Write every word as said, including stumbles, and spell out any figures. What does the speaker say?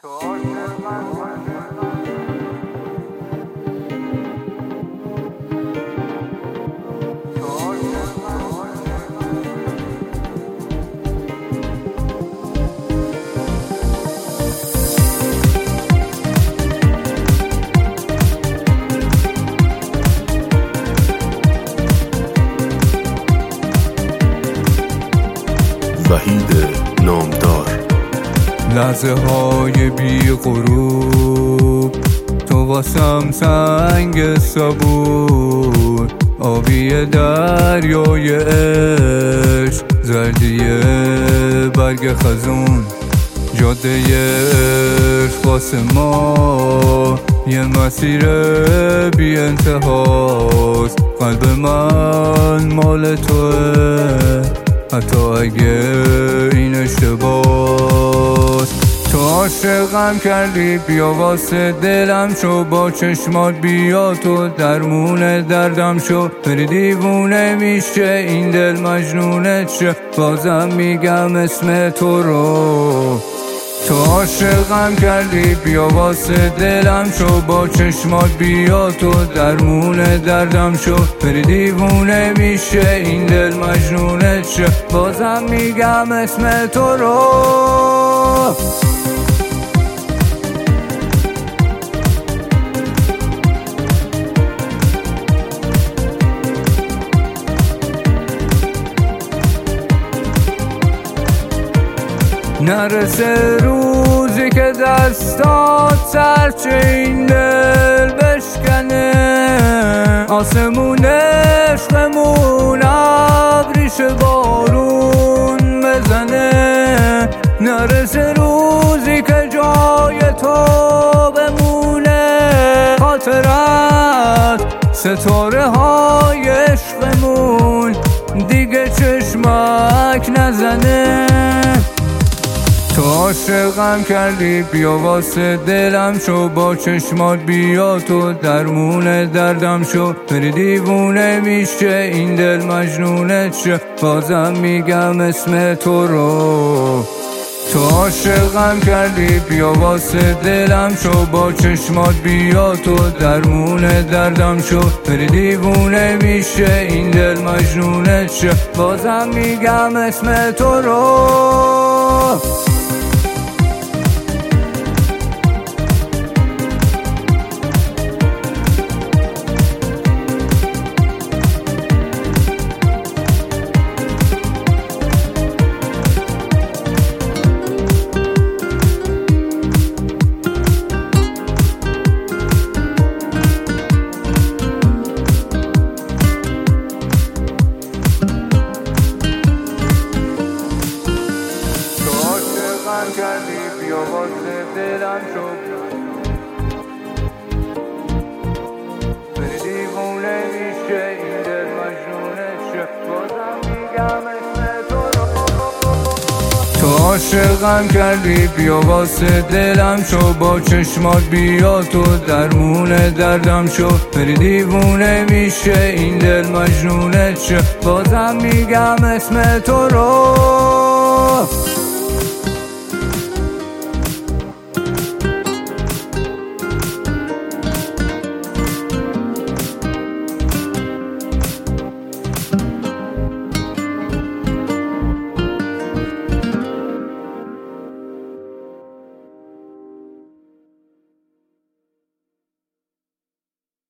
وحید نامدار. لحظه های بی غروب تو واسم سنگ صبور، آبی دریای عشق، زردی برگ خزون، جاده عشق واسه ما یه مسیر بی انتهاست. قلب من مال توه حتی اگه این اشتباست. تو عاشقم کردی، بیا واسه دلم شو، با چشمات بیا تو درمون دردم شو. بری دیوونه میشه این دل مجنونت شه، بازم میگم اسم تو رو. تو عاشقم کردی، بیا واسه دلم شو، با چشمات بیا تو درمون دردم شو. بری دیوونه میشه این دل مجنونت شه، بازم میگم اسم تو رو. نرسه روزی که دستات سرچه این دل بشکنه، آسمون عشقمون ابریش بارون بزنه. نرسه روزی که جای تو بمونه خاطرت، ستاره های عشقمون دیگه چشمک نزنه. تو عاشقم کردی، بیا واسه دلم شو، با چشمات بیا تو درمون دردم شو. بری دیوونه میشه این دل مجنونت شه، بازم میگم اسم تو رو. تو عاشقم کردی، بیا واسه دلم شو، با چشمات بیا تو درمون دردم شو. بری دیوونه میشه این دل مجنونت شه، بازم میگم اسم تو رو. کردی، بیا واسه دلم شو، بری دیوونه میشه این دل مجنونت شه، بازم میگم اسم تو رو. تو عاشقم کردی، بیا واسه دلم شو، با چشمات بیا تو درمون دردم شو. بری دیوونه میشه این دل مجنونت شه، بازم میگم اسم تو رو.